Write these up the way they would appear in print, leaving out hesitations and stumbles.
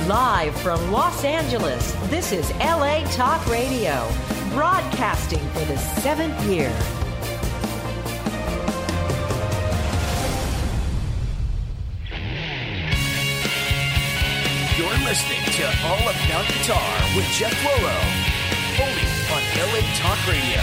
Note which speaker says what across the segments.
Speaker 1: Live from Los Angeles, this is LA Talk Radio, broadcasting for the 7th year.
Speaker 2: You're listening to All About Guitar with Jeff Floro, only on LA Talk Radio.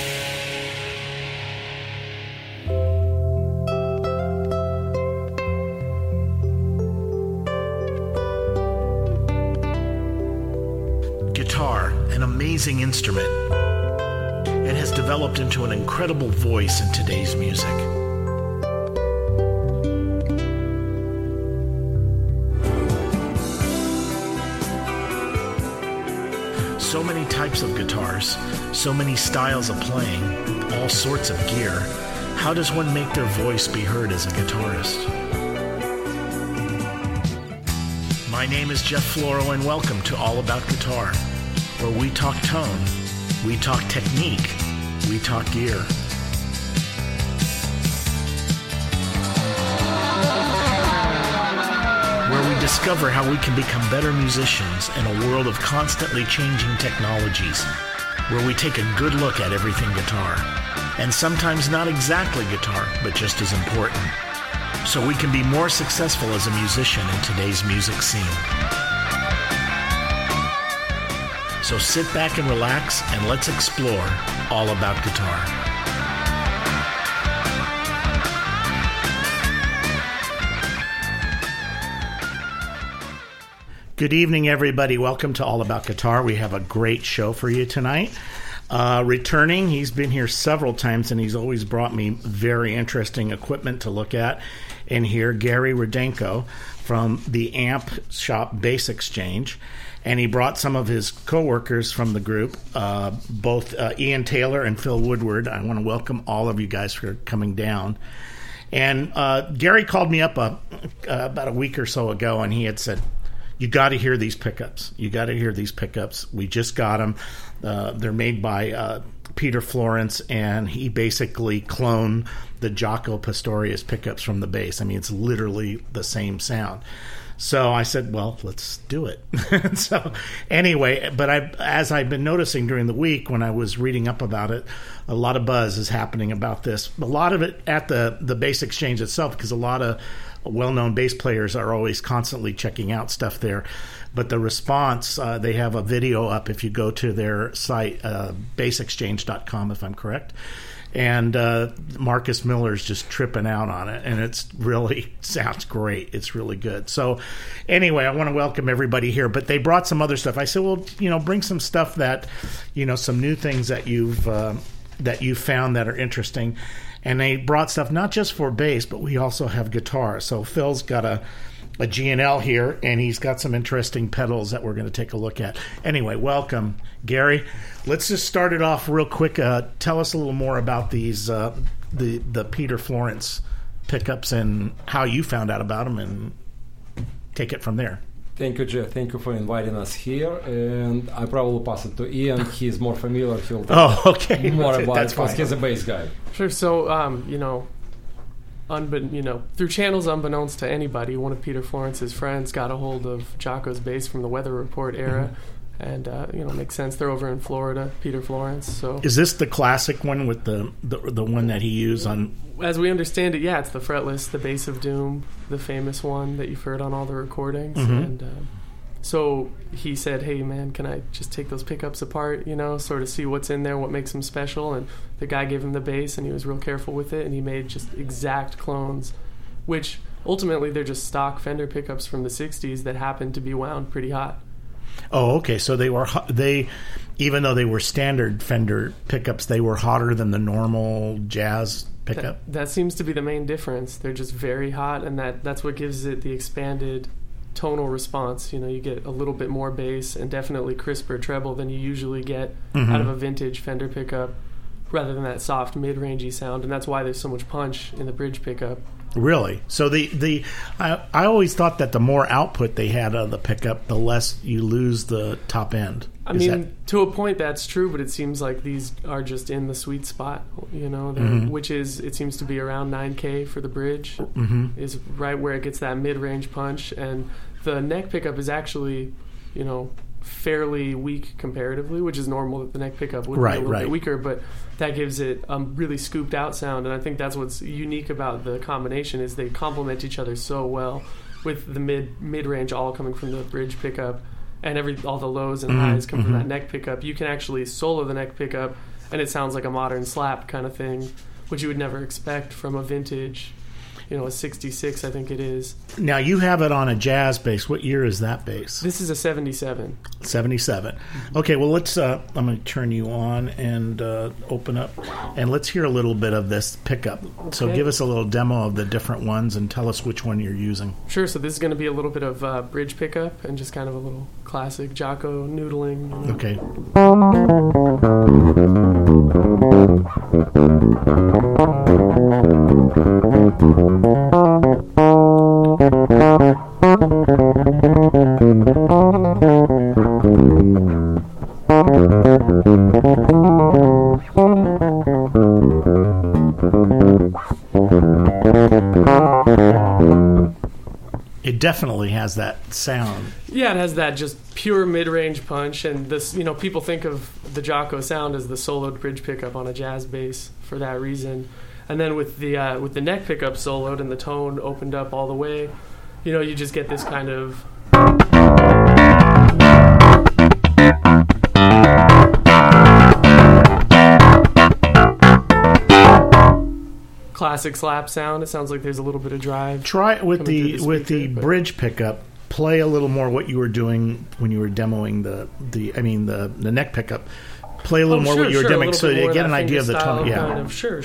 Speaker 3: Guitar, an amazing instrument. It has developed into an incredible voice in today's music. So many types of guitars, so many styles of playing, all sorts of gear. How does one make their voice be heard as a guitarist? My name is Jeff Floro, and welcome to All About Guitar, where we talk tone, we talk technique, we talk gear. Where we discover how we can become better musicians in a world of constantly changing technologies, where we take a good look at everything guitar, and sometimes not exactly guitar, but just as important, so we can be more successful as a musician in today's music scene. So sit back and relax, and let's explore all about guitar. Good evening, everybody. Welcome to All About Guitar. We have a great show for you tonight. Returning, he's been here several times, and he's always brought me very interesting equipment to look at and hear. Gary Rudenko from the Amp Shop Bass Exchange. And he brought some of his co-workers from the group, both Ian Taylor and Phil Woodward. I want to welcome all of you guys for coming down. And Gary called me up about a week or so ago, and he had said, "You got to hear these pickups. You got to hear these pickups. We just got them. They're made by Peter Florence, and he basically cloned the Jaco Pastorius pickups from the bass. I mean, it's literally the same sound." So I said, well, let's do it. So anyway, but as I've been noticing during the week when I was reading up about it, a lot of buzz is happening about this. A lot of it at the Bass Exchange itself, because a lot of well-known bass players are always constantly checking out stuff there. But the response, they have a video up if you go to their site, bassexchange.com, if I'm correct. And Marcus Miller's just tripping out on it, and it's really sounds great. It's really good. So anyway, I want to welcome everybody here, but they brought some other stuff. I said, well, bring some stuff that, some new things that you've found that are interesting. And they brought stuff not just for bass, but we also have guitar. So Phil's got a G&L here, and he's got some interesting pedals that we're going to take a look at. Anyway, welcome, Gary. Let's just start it off real quick. Tell us a little more about these the Peter Florence pickups and how you found out about them, and take it from there.
Speaker 4: Thank you, Jeff. Thank you for inviting us here. And I probably pass it to Ian. He's more familiar. He'll talk more about it because he's a bass guy.
Speaker 5: Sure. So, through channels unbeknownst to anybody, one of Peter Florence's friends got a hold of Jaco's bass from the Weather Report era. And, makes sense. They're over in Florida, Peter Florence. So, is
Speaker 3: this the classic one with the one that he used on?
Speaker 5: As we understand it, yeah, it's the fretless, the Bass of Doom, the famous one that you've heard on all the recordings. Mm-hmm. And so he said, "Hey, man, can I just take those pickups apart? Sort of see what's in there, what makes them special." And the guy gave him the bass, and he was real careful with it, and he made just exact clones, which ultimately they're just stock Fender pickups from the '60s that happened to be wound pretty hot.
Speaker 3: Oh, okay. So they even though they were standard Fender pickups, they were hotter than the normal jazz pickup.
Speaker 5: That seems to be the main difference. They're just very hot, and that's what gives it the expanded tonal response. You get a little bit more bass and definitely crisper treble than you usually get out of a vintage Fender pickup rather than that soft mid-rangey sound, and that's why there's so much punch in the bridge pickup.
Speaker 3: Really? So I always thought that the more output they had out of the pickup, the less you lose the top end.
Speaker 5: I mean, to a point that's true, but it seems like these are just in the sweet spot, which is, it seems to be around 9K for the bridge, is right where it gets that mid-range punch, and the neck pickup is actually, fairly weak comparatively, which is normal that the neck pickup would be a little bit weaker, but that gives it a really scooped out sound, and I think that's what's unique about the combination is they complement each other so well, with the mid-range all coming from the bridge pickup, and all the lows and highs come from that neck pickup. You can actually solo the neck pickup, and it sounds like a modern slap kind of thing, which you would never expect from a vintage, a 66, I think it is.
Speaker 3: Now, you have it on a jazz bass. What year is that bass?
Speaker 5: This is a 77.
Speaker 3: 77. Okay, well, let's. I'm going to turn you on and open up, and let's hear a little bit of this pickup. Okay. So give us a little demo of the different ones and tell us which one you're using.
Speaker 5: Sure, so this is going to be a little bit of bridge pickup and just kind of a little classic Jaco noodling.
Speaker 3: Okay. It definitely has that sound.
Speaker 5: Yeah, it has that just pure mid-range punch, and this, people think of the Jaco sound as the soloed bridge pickup on a jazz bass for that reason. And then with the neck pickup soloed and the tone opened up all the way, you just get this kind of classic slap sound. It sounds like there's a little bit of drive.
Speaker 3: Try it with the bridge pickup. Play a little more what you were doing when you were demoing the neck pickup. Play a little more what you were demoing so you get an idea of the tone. Yeah.
Speaker 5: Kind of. Sure.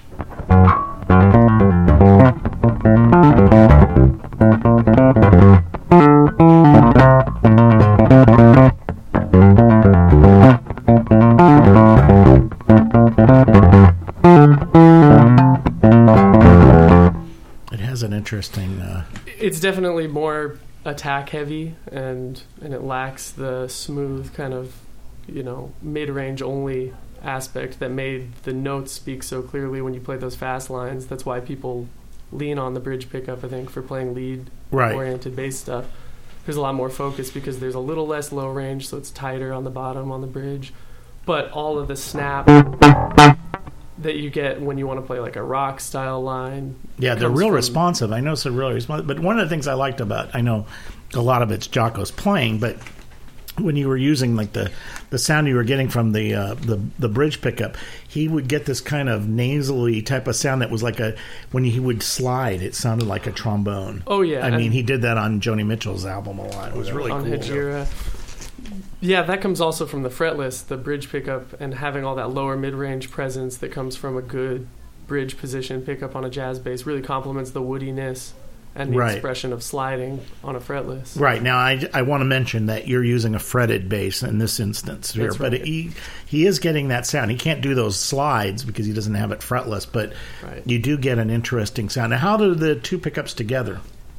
Speaker 3: It has an interesting...
Speaker 5: It's definitely more attack heavy, and it lacks the smooth kind of, mid-range only aspect that made the notes speak so clearly when you play those fast lines. That's why people lean on the bridge pickup, I think, for playing lead-oriented bass stuff. There's a lot more focus because there's a little less low range, so it's tighter on the bottom on the bridge. But all of the snap that you get when you want to play like a rock style line.
Speaker 3: Yeah, they're real responsive. I know they're really responsive. But one of the things I liked about, I know a lot of it's Jaco's playing, but when you were using like the sound you were getting from the bridge pickup, he would get this kind of nasally type of sound that was like when he would slide, it sounded like a trombone.
Speaker 5: Oh yeah,
Speaker 3: I mean he did that on Joni Mitchell's album a lot. It was really
Speaker 5: on
Speaker 3: cool.
Speaker 5: Hejira. Yeah, that comes also from the fretless, the bridge pickup, and having all that lower mid-range presence that comes from a good bridge position pickup on a jazz bass really complements the woodiness and the expression of sliding on a fretless.
Speaker 3: Right. Now, I want to mention that you're using a fretted bass in this instance here,
Speaker 5: That's right.
Speaker 3: But he is getting that sound. He can't do those slides because he doesn't have it fretless, but you do get an interesting sound. Now, how do the two pickups together?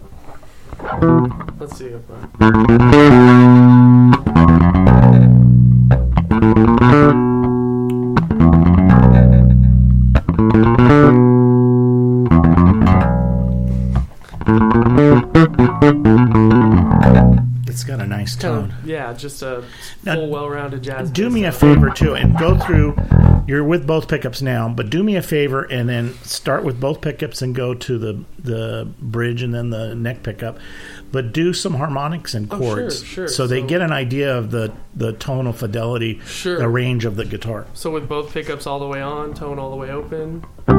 Speaker 5: Let's see.
Speaker 3: It's got a nice tone.
Speaker 5: Yeah, just a full, well-rounded jazz.
Speaker 3: Do me a favor, too, and go through... You're with both pickups now, but do me a favor and then start with both pickups and go to the bridge and then the neck pickup. But do some harmonics and chords
Speaker 5: sure.
Speaker 3: So they get an idea of the tonal fidelity, the range of the guitar.
Speaker 5: So with both pickups all the way on, tone all the way open...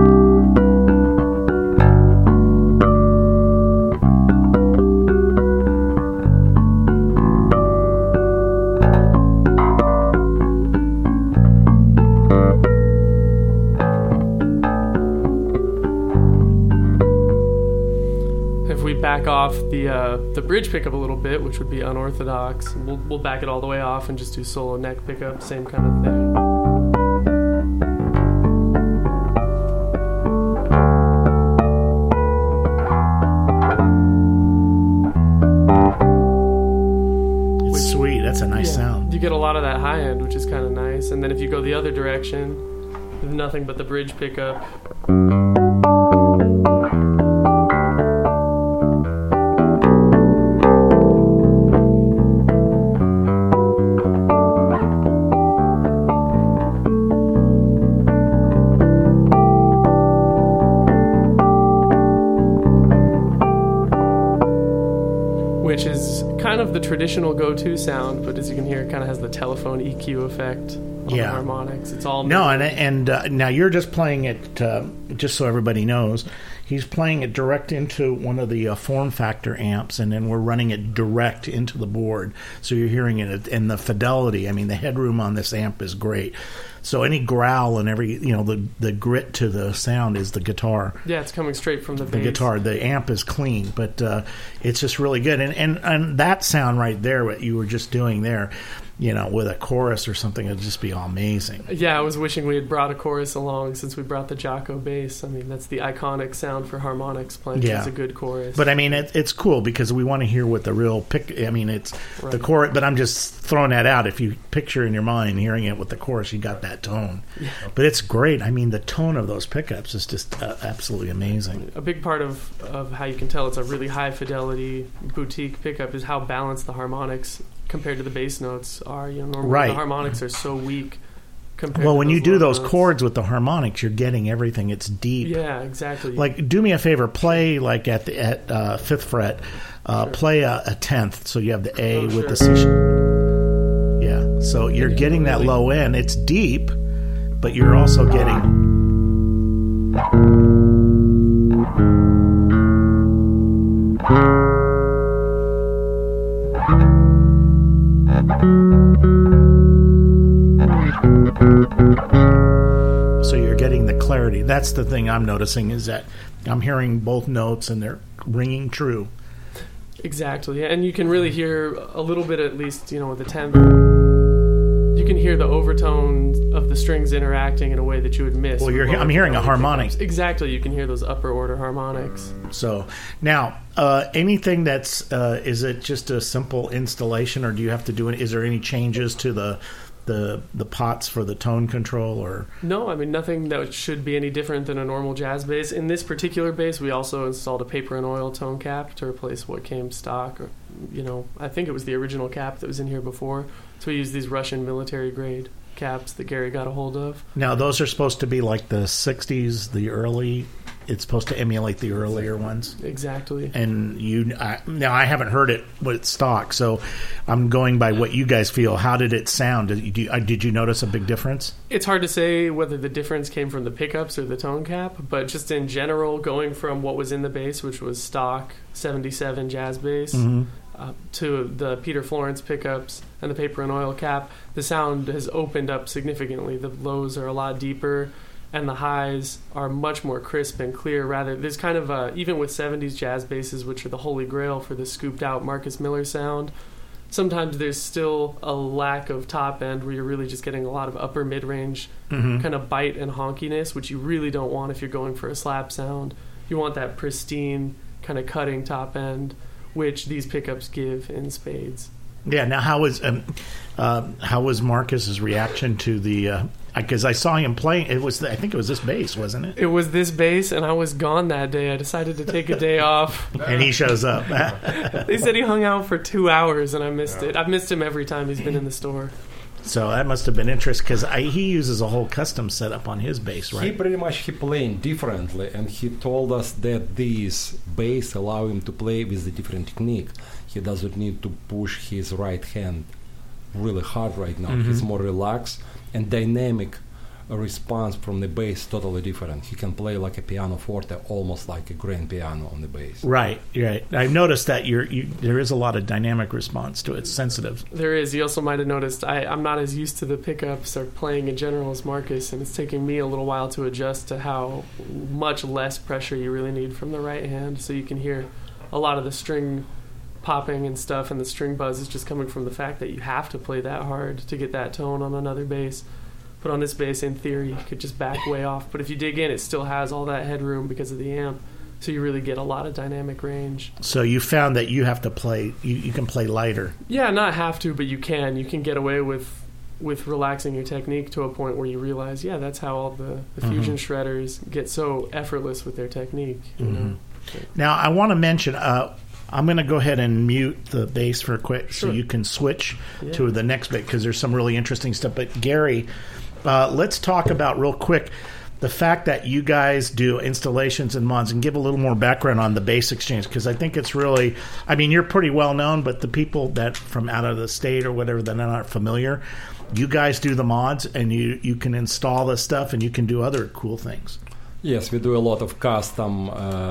Speaker 5: Back off the bridge pickup a little bit, which would be unorthodox. We'll back it all the way off and just do solo neck pickup, same kind of thing. you get a lot of that high end, which is kind of nice. And then if you go the other direction, there's nothing but the bridge pickup. Which is kind of the traditional go-to sound, but as you can hear, it kind of has the telephone EQ effect on the harmonics. It's all
Speaker 3: no, and now you're just playing it. Just so everybody knows, he's playing it direct into one of the form factor amps, and then we're running it direct into the board, so you're hearing it. And the fidelity, I mean, the headroom on this amp is great. So any growl and the grit to the sound is the guitar.
Speaker 5: Yeah, it's coming straight from the bass.
Speaker 3: The guitar. The amp is clean, but it's just really good. And that sound right there, what you were just doing there, with a chorus or something, it'd just be amazing.
Speaker 5: Yeah, I was wishing we had brought a chorus along since we brought the Jaco bass. I mean, that's the iconic sound for harmonics playing. Yeah. It's a good chorus.
Speaker 3: But I mean, it's cool because we want to hear what the real it's right. The chorus, but I'm just throwing that out. If you picture in your mind hearing it with the chorus, you got that tone. Yeah. But it's great. I mean, the tone of those pickups is just absolutely amazing.
Speaker 5: A big part of how you can tell it's a really high fidelity boutique pickup is how balanced the harmonics compared to the bass notes are. Normally
Speaker 3: right.
Speaker 5: The harmonics are so weak compared
Speaker 3: well, when you do those
Speaker 5: notes.
Speaker 3: Chords with the harmonics, you're getting everything. It's deep.
Speaker 5: Yeah, exactly.
Speaker 3: Like, do me a favor, play like at 5th fret,
Speaker 5: sure.
Speaker 3: Play a 10th, so you have the A with the C. Yeah, so you're getting that low end. It's deep, but you're also getting... So you're getting the clarity. That's the thing I'm noticing, is that I'm hearing both notes and they're ringing true.
Speaker 5: Exactly, and you can really hear a little bit, at least, with the 10th. You can hear the overtones of the strings interacting in a way that you would miss.
Speaker 3: Well, I'm hearing a harmonic.
Speaker 5: Pickups. Exactly, you can hear those upper order harmonics.
Speaker 3: So now, anything that's is it just a simple installation, or do you have to do it? Is there any changes to the pots for the tone control, or
Speaker 5: no? I mean, nothing that should be any different than a normal jazz bass. In this particular bass, we also installed a paper and oil tone cap to replace what came stock. Or, I think it was the original cap that was in here before. So we used these Russian military grade caps that Gary got a hold of. Now
Speaker 3: those are supposed to be like the 60s, the early. It's supposed to emulate the earlier ones.
Speaker 5: Exactly.
Speaker 3: And now I haven't heard it with stock, so I'm going by what you guys feel. How did it sound? Did you notice a big difference?
Speaker 5: It's hard to say whether the difference came from the pickups or the tone cap, but just in general, going from what was in the bass, which was stock 77 jazz bass,
Speaker 3: mm-hmm.
Speaker 5: To the Peter Florence pickups and the paper and oil cap, the sound has opened up significantly. The lows are a lot deeper, and the highs are much more crisp and clear. There's kind of even with 70s jazz basses, which are the holy grail for the scooped out Marcus Miller sound, sometimes there's still a lack of top end where you're really just getting a lot of upper mid-range
Speaker 3: mm-hmm.
Speaker 5: kind of bite and honkiness, which you really don't want if you're going for a slap sound. You want that pristine kind of cutting top end, which these pickups give in spades.
Speaker 3: Yeah. Now, how was Marcus's reaction to the? Because I saw him playing. I think it was this bass, wasn't it?
Speaker 5: It was this bass, and I was gone that day. I decided to take a day off,
Speaker 3: and he shows up.
Speaker 5: They said he hung out for 2 hours, and I missed it. I've missed him every time he's been in the store.
Speaker 3: So that must have been interesting, because he uses a whole custom setup on his bass, right?
Speaker 4: He playing differently, and he told us that these bass allow him to play with a different technique. He doesn't need to push his right hand really hard right now.
Speaker 3: Mm-hmm.
Speaker 4: He's more relaxed, and dynamic response from the bass totally different. He can play like a piano forte, almost like a grand piano on the bass.
Speaker 3: Right. I've noticed that there is a lot of dynamic response to it. It's sensitive.
Speaker 5: There is. You also might have noticed I'm not as used to the pickups or playing in general as Marcus, and it's taking me a little while to adjust to how much less pressure you really need from the right hand. So you can hear a lot of the string popping and stuff, and the string buzz is just coming from the fact that you have to play that hard to get that tone on another bass. But on this bass, in theory, you could just back way off. But if you dig in, it still has all that headroom because of the amp So you really get a lot of dynamic range.
Speaker 3: So you found that you have to play, you can play lighter.
Speaker 5: Yeah, not have to, but you can. You can get away with relaxing your technique to a point where you realize, yeah, that's how all the fusion shredders get so effortless with their technique. You know?
Speaker 3: Now, I want to mention, I'm going to go ahead and mute the bass for a quick so you can switch to the next bit because there's some really interesting stuff. But Gary, let's talk about real quick the fact that you guys do installations and mods, and give a little more background on the Bass Exchange, because I think it's really, I mean, you're pretty well known, but the people that from out of the state or whatever that are not familiar, you guys do the mods and you can install this stuff and you can do other cool things.
Speaker 4: Yes, we do a lot of custom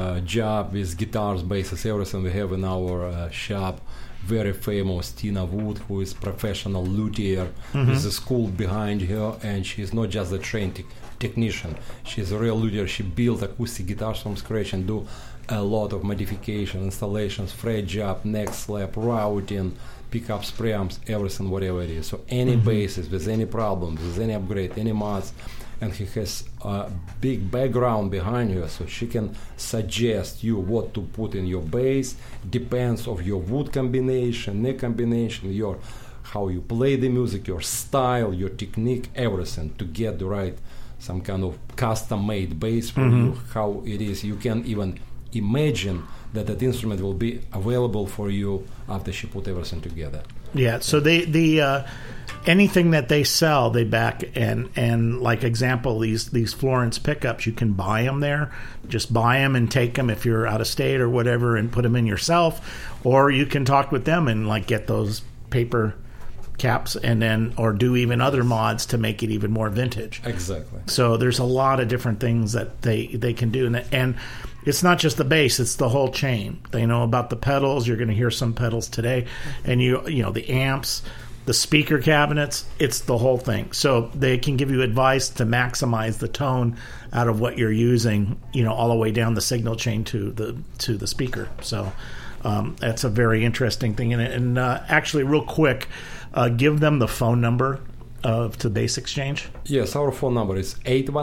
Speaker 4: job with guitars, basses, everything we have in our shop. Very famous Tina Wood, who is professional luthier with a school behind her, and she's not just a trained technician. She's a real luthier. She built acoustic guitars from scratch and do a lot of modification, installations, fret job, neck slap, routing, pickups, preamps, everything, whatever it is. So any basses with any problems, with any upgrade, any mods, and he has a big background behind her, so she can suggest you what to put in your bass. Depends of your wood combination, neck combination, your how you play the music, your style, your technique, everything to get the right some kind of custom-made bass for you. How it is, you can even imagine that instrument will be available for you after she put everything together.
Speaker 3: Yeah, so the anything that they sell, they back, and like example, these Florence pickups, you can buy them there. Just buy them and take them if you're out of state or whatever, and put them in yourself, or you can talk with them and like get those paper caps and then or do even other mods to make it even more vintage.
Speaker 4: Exactly.
Speaker 3: So there's a lot of different things that they can do, and it's not just the bass, it's the whole chain. They know about the pedals. You're going to hear some pedals today, and you know the amps, the speaker cabinets, it's the whole thing. So they can give you advice to maximize the tone out of what you're using, you know, all the way down the signal chain to the speaker. So that's a very interesting thing. And actually, real quick, give them the phone number to Bass Exchange.
Speaker 4: Yes, our phone number is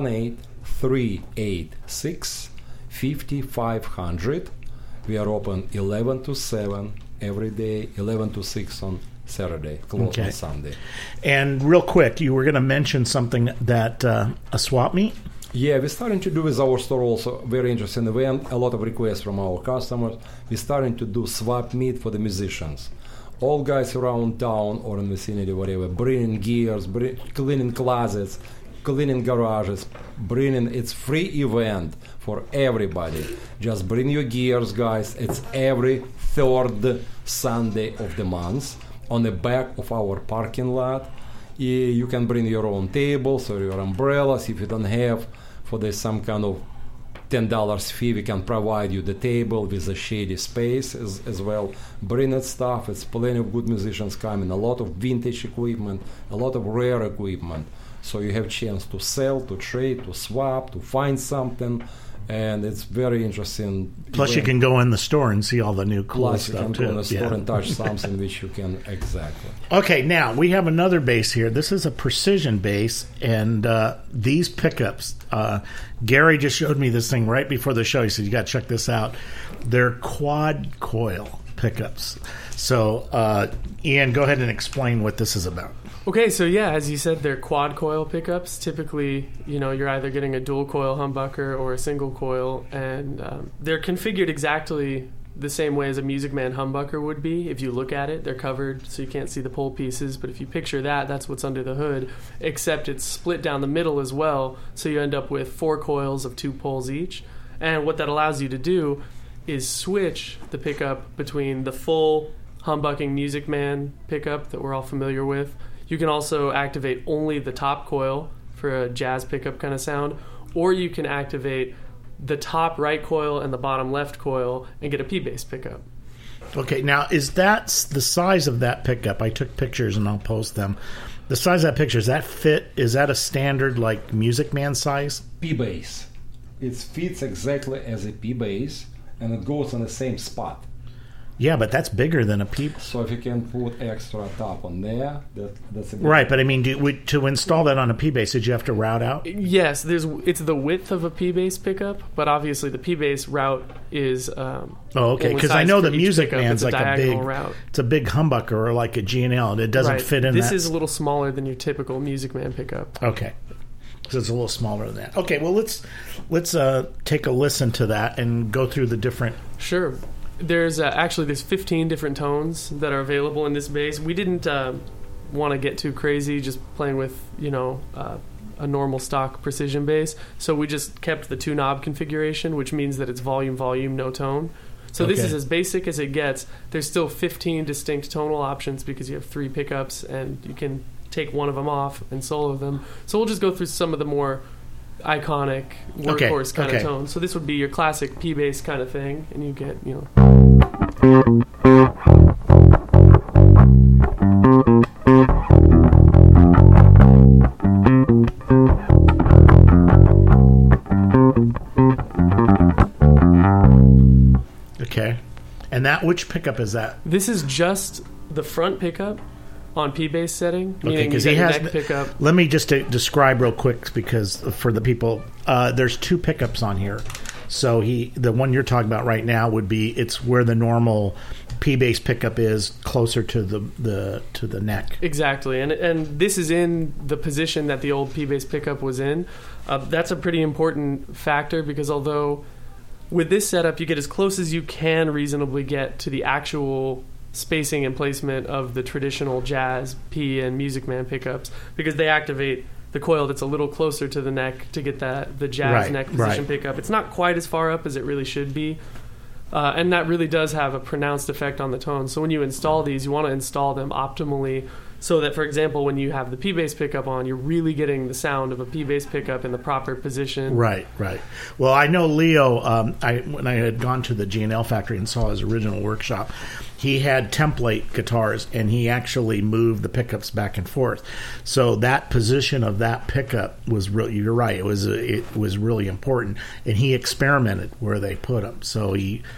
Speaker 4: 818-386-5500. We are open 11 to 7 every day, 11 to 6 on Saturday, closed on Sunday.
Speaker 3: And real quick, you were going to mention something that a swap meet?
Speaker 4: Yeah, we're starting to do with our store also very interesting event. A lot of requests from our customers. We're starting to do swap meet for the musicians. All guys around town or in the vicinity, whatever, bringing gears, cleaning closets, cleaning garages, it's free event for everybody. Just bring your gears, guys. It's every third Sunday of the month on the back of our parking lot. You can bring your own tables or your umbrellas. If you don't have, for there's some kind of $10 fee, we can provide you the table with a shady space as well. Bring that stuff. It's plenty of good musicians coming. A lot of vintage equipment, a lot of rare equipment. So you have chance to sell, to trade, to swap, to find something. And it's very interesting.
Speaker 3: Plus, you can go in the store and see all the new cool
Speaker 4: Plus,
Speaker 3: stuff,
Speaker 4: you can
Speaker 3: too.
Speaker 4: go in the store and touch something which you can, exactly.
Speaker 3: Okay, now, we have another bass here. This is a precision bass, and these pickups, Gary just showed me this thing right before the show. He said, you got to check this out. They're quad coil pickups. So, Ian, go ahead and explain what this is about.
Speaker 5: Okay, so yeah, as you said, they're quad coil pickups. Typically, you know, you're either getting a dual coil humbucker or a single coil, and they're configured exactly the same way as a Music Man humbucker would be. If you look at it, they're covered so you can't see the pole pieces, but if you picture that, that's what's under the hood, except it's split down the middle as well, so you end up with 4 coils of 2 poles each. And what that allows you to do is switch the pickup between the full humbucking Music Man pickup that we're all familiar with. You can also activate only the top coil for a jazz pickup kind of sound, or you can activate the top right coil and the bottom left coil and get a P-bass pickup.
Speaker 3: Okay, now is that the size of that pickup? I took pictures and I'll post them. The size of that picture, is that a standard like Music Man size?
Speaker 4: P-bass. It fits exactly as a P-bass, and it goes on the same spot.
Speaker 3: Yeah, but that's bigger than a P.
Speaker 4: So if you can put extra top on there, that's a good
Speaker 3: Right, but I mean, to install that on a P bass, did you have to route out?
Speaker 5: Yes, it's the width of a P-bass pickup, but obviously the P-bass route is.
Speaker 3: Okay, because I know the Music Man's like a big
Speaker 5: route.
Speaker 3: It's a big humbucker or like a G&L, and it doesn't fit in.
Speaker 5: This is a little smaller than your typical Music Man pickup.
Speaker 3: Okay. So it's a little smaller than that. Okay, well let's take a listen to that and go through the different.
Speaker 5: Sure. There's 15 different tones that are available in this bass. We didn't want to get too crazy just playing with a normal stock precision bass, so we just kept the 2-knob configuration, which means that it's volume, no tone. So this is as basic as it gets. There's still 15 distinct tonal options because you have 3 pickups and you can take one of them off and solo them. So we'll just go through some of the more iconic workhorse kind of tones. So this would be your classic P-bass kind of thing, and you get,
Speaker 3: Okay. And which pickup is that?
Speaker 5: This is just the front pickup on P-bass setting, meaning
Speaker 3: because
Speaker 5: you
Speaker 3: he
Speaker 5: get
Speaker 3: has.
Speaker 5: neck pickup.
Speaker 3: Let me just describe real quick, because for the people, there's 2 pickups on here. So the one you're talking about right now would be it's where the normal P-bass pickup is, closer to the neck.
Speaker 5: Exactly, and this is in the position that the old P-bass pickup was in. That's a pretty important factor, because although with this setup you get as close as you can reasonably get to the actual spacing and placement of the traditional jazz P and Music Man pickups, because they activate the coil that's a little closer to the neck to get the jazz neck position pickup. It's not quite as far up as it really should be, and that really does have a pronounced effect on the tone. So when you install these, you want to install them optimally, so that, for example, when you have the P-bass pickup on, you're really getting the sound of a P-bass pickup in the proper position.
Speaker 3: Right. Well, I know Leo, when I had gone to the G&L factory and saw his original workshop, he had template guitars, and he actually moved the pickups back and forth. So that position of that pickup was really, you're right, it was really important, and he experimented where they put them. So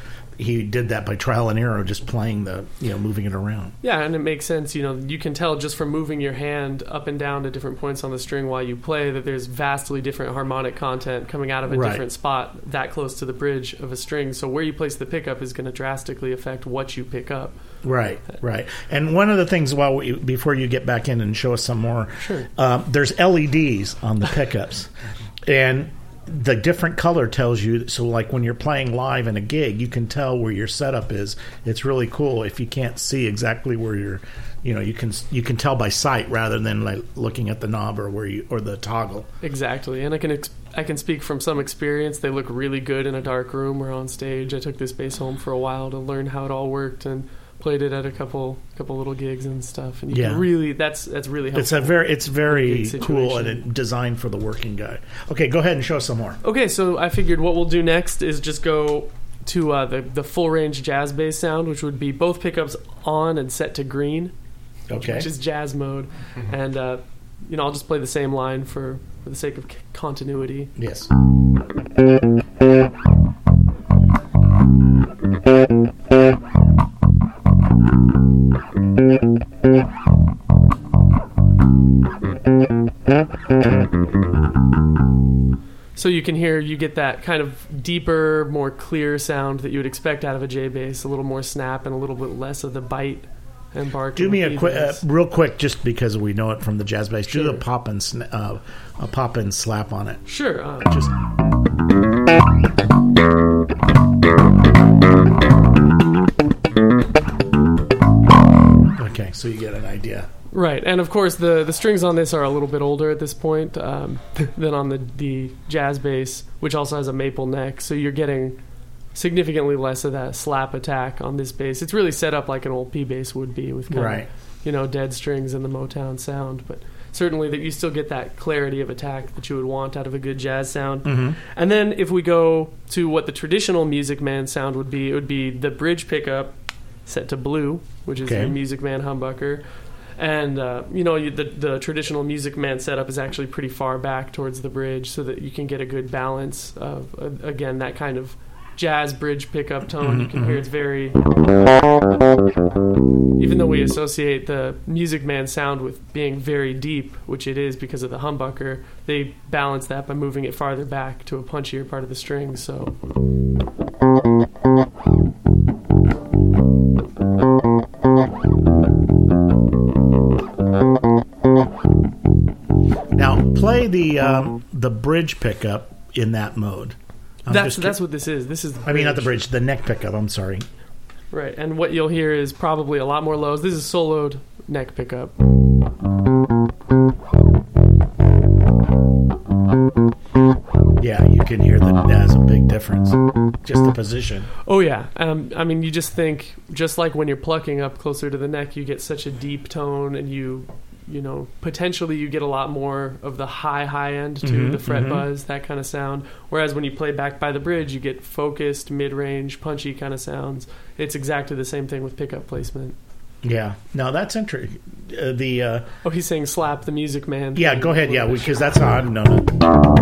Speaker 3: he did that by trial and error, just playing moving it around.
Speaker 5: Yeah, and it makes sense. You can tell just from moving your hand up and down to different points on the string while you play that there's vastly different harmonic content coming out of a different spot that close to the bridge of a string. So where you place the pickup is going to drastically affect what you pick up.
Speaker 3: Right. And one of the things, before you get back in and show us some more,
Speaker 5: sure.
Speaker 3: There's LEDs on the pickups, and the different color tells you, so like when you're playing live in a gig, you can tell where your setup is. It's really cool if you can't see exactly where you're, you can tell by sight rather than like looking at the knob or the toggle.
Speaker 5: Exactly, and I can speak from some experience. They look really good in a dark room or on stage. I took this bass home for a while to learn how it all worked, and played it at a couple little gigs and stuff, and you can really that's really helpful.
Speaker 3: It's very cool, and it's designed for the working guy. Okay, go ahead and show us some more.
Speaker 5: Okay, so I figured what we'll do next is just go to the full range jazz bass sound, which would be both pickups on and set to green, which is jazz mode, and I'll just play the same line for the sake of continuity.
Speaker 3: Yes.
Speaker 5: So you can hear, you get that kind of deeper, more clear sound that you would expect out of a J bass, a little more snap and a little bit less of the bite and bark.
Speaker 3: Do me real quick, just because we know it from the jazz bass.
Speaker 5: Sure.
Speaker 3: Do the pop and slap on it.
Speaker 5: Sure.
Speaker 3: Just. Okay, so you get an idea.
Speaker 5: Right, and of course the strings on this are a little bit older at this point than on the jazz bass, which also has a maple neck, so you're getting significantly less of that slap attack on this bass. It's really set up like an old P bass would be, with kind of, dead strings and the Motown sound, but certainly that you still get that clarity of attack that you would want out of a good jazz sound.
Speaker 3: Mm-hmm.
Speaker 5: And then if we go to what the traditional Music Man sound would be, it would be the bridge pickup set to blue, which is your Music Man humbucker. And, the traditional Music Man setup is actually pretty far back towards the bridge so that you can get a good balance of, again, that kind of jazz bridge pickup tone. You can hear it's very... Even though we associate the Music Man sound with being very deep, which it is because of the humbucker, they balance that by moving it farther back to a punchier part of the string, so...
Speaker 3: Now, play the bridge pickup in that mode.
Speaker 5: That's what this is. This is the bridge.
Speaker 3: I mean, not the bridge, the neck pickup. I'm sorry.
Speaker 5: Right, and what you'll hear is probably a lot more lows. This is soloed neck pickup.
Speaker 3: Yeah, you can hear that has a big difference. Just the position.
Speaker 5: Oh, yeah. I mean, you just think, just like when you're plucking up closer to the neck, you get such a deep tone, and you know, potentially you get a lot more of the high end to the fret buzz, that kind of sound. Whereas when you play back by the bridge, you get focused, mid-range, punchy kind of sounds. It's exactly the same thing with pickup placement.
Speaker 3: Yeah. No, that's interesting.
Speaker 5: He's saying slap the Music Man.
Speaker 3: Yeah, go ahead. Yeah, because that's how I've known it.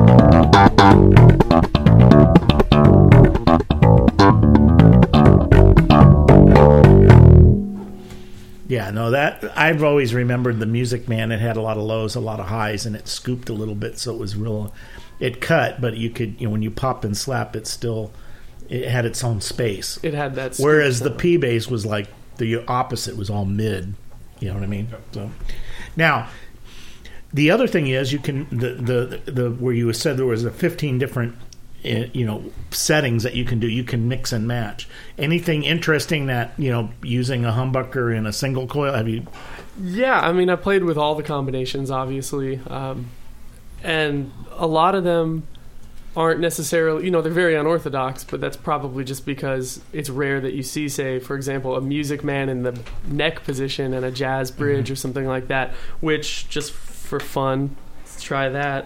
Speaker 3: Yeah, no, that I've always remembered the Music Man. It had a lot of lows, a lot of highs, and it scooped a little bit, so it was real. It cut, but you could, when you pop and slap, it had its own space.
Speaker 5: It had that.
Speaker 3: Whereas the P bass was like the opposite, was all mid. You know what I mean? So now, the other thing is you can the where you said there was 15 different settings that you can do. You can mix and match. Anything interesting that using a humbucker in a single coil? Have you?
Speaker 5: Yeah, I mean, I played with all the combinations, obviously, and a lot of them aren't necessarily, they're very unorthodox, but that's probably just because it's rare that you see, say, for example, a Music Man in the neck position and a jazz bridge or something like that, which, just for fun, let's try that.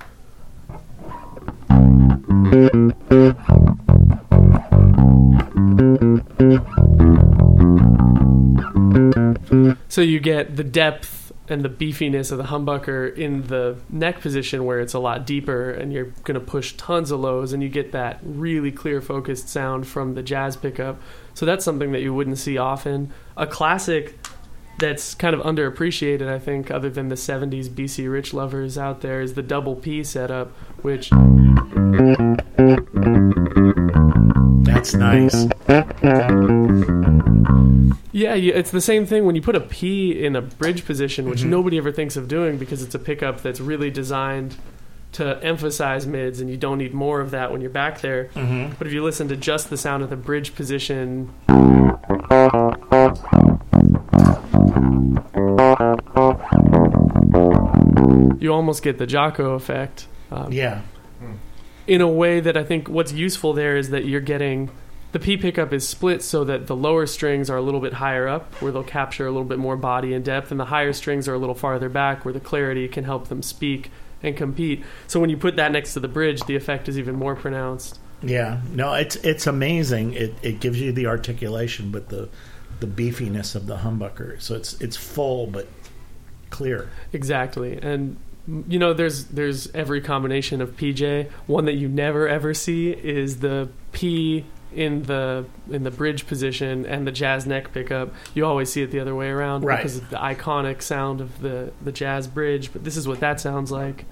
Speaker 5: So you get the depth and the beefiness of the humbucker in the neck position where it's a lot deeper and you're going to push tons of lows, and you get that really clear focused sound from the jazz pickup. So that's something that you wouldn't see often. A classic that's kind of underappreciated, I think, other than the 70s BC Rich lovers out there, is the double P setup, which...
Speaker 3: That's nice.
Speaker 5: Yeah, it's the same thing when you put a P in a bridge position, which nobody ever thinks of doing because it's a pickup that's really designed to emphasize mids, and you don't need more of that when you're back there. But if you listen to just the sound of the bridge position... you almost get the Jaco effect. In a way that I think what's useful there is that you're getting... The P pickup is split so that the lower strings are a little bit higher up, where they'll capture a little bit more body and depth, and the higher strings are a little farther back, where the clarity can help them speak and compete. So when you put that next to the bridge, the effect is even more pronounced.
Speaker 3: Yeah, no, it's amazing. It gives you the articulation, but the beefiness of the humbucker. So it's full but clear.
Speaker 5: Exactly, and there's every combination of PJ. One that you never ever see is the P in the bridge position and the jazz neck pickup. You always see it the other way around, right, because of the iconic sound of the jazz bridge. But this is what that sounds like.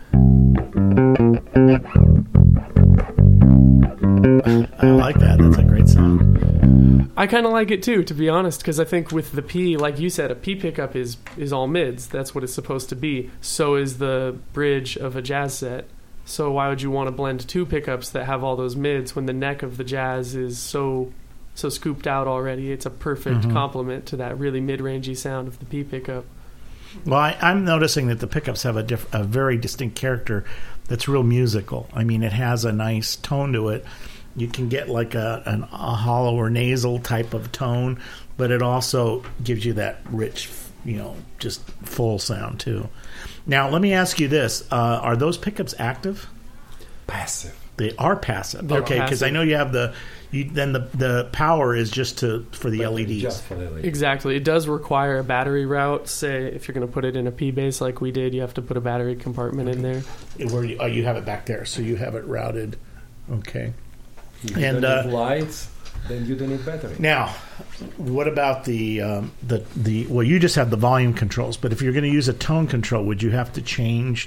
Speaker 3: I like that. That's a great sound.
Speaker 5: I kind of like it too, to be honest, because I think with the P, like you said, a P pickup is all mids. That's what it's supposed to be. So is the bridge of a jazz set. So why would you want to blend two pickups that have all those mids when the neck of the jazz is so scooped out already? It's a perfect complement to that really mid-rangey sound of the P pickup.
Speaker 3: Well, I'm noticing that the pickups have a very distinct character that's real musical. I mean, it has a nice tone to it. You can get like a hollow or nasal type of tone, but it also gives you that rich, just full sound too. Now, let me ask you this. Are those pickups active?
Speaker 4: Passive.
Speaker 3: They are passive.
Speaker 5: They're
Speaker 3: okay, because I know you have the power is just for the LEDs.
Speaker 4: Just for the LEDs.
Speaker 5: Exactly. It does require a battery route. Say, if you're going to put it in a P bass like we did, you have to put a battery compartment in there.
Speaker 3: Where you have it back there, so you have it routed. Okay.
Speaker 4: If you
Speaker 3: And,
Speaker 4: don't need lights, then you don't need battery.
Speaker 3: Now, what about the well? You just have the volume controls, but if you're going to use a tone control, would you have to change